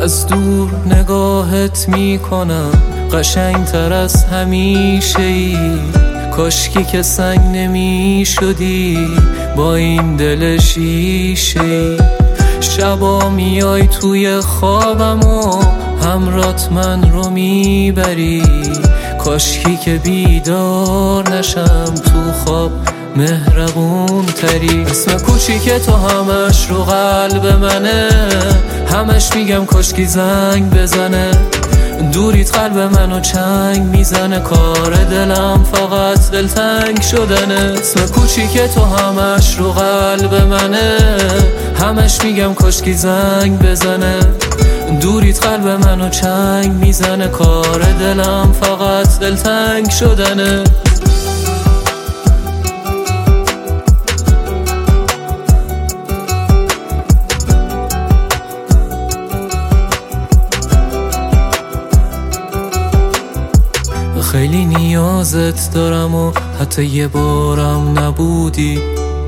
از دور نگاهت میکنم قشنگتر از همیشه ای. کاشکی که سنگ نمیشدی با این دل شیشه ای. شبا میای توی خوابم و همرات من رو میبری. کاشکی که بیدار نشم تو خواب مهربون تری. اسم کوچیک تو همش رو قلب منه، همش میگم کاشکی زنگ بزنه. دوریت قلب منو چنگ میزنه، کار دلم فقط دلتنگ شدنه. اسم کوچیک تو همش رو قلب منه، همش میگم کاشکی زنگ بزنه. دوریت قلب منو چنگ میزنه، کار دلم فقط دلتنگ شدنه. خیلی نیازت دارم و حتی یه بارم نبودی.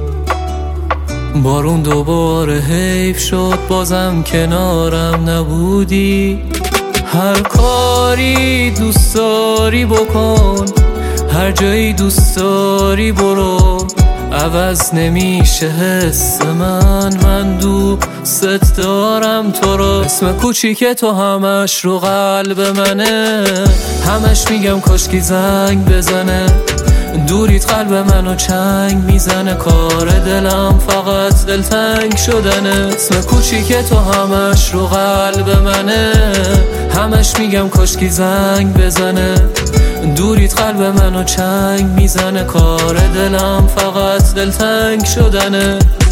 بارون دوباره حیف شد بازم کنارم نبودی. هر کاری دوست داری بکن، هر جایی دوست داری برو. عوض نمیشه حس من دوست دارم تو رو. اسم کوچیک تو همش رو قلب منه، همش میگم کاشکی زنگ بزنه. دوریت قلب منو چنگ میزنه، کار دلم فقط دلتنگ شدنه. اسم کوچیک تو همش رو قلب منه، همش میگم کاشکی زنگ بزنه. دوریت قلب منو چنگ میزنه، کار دلم فقط دلتنگ شدنه.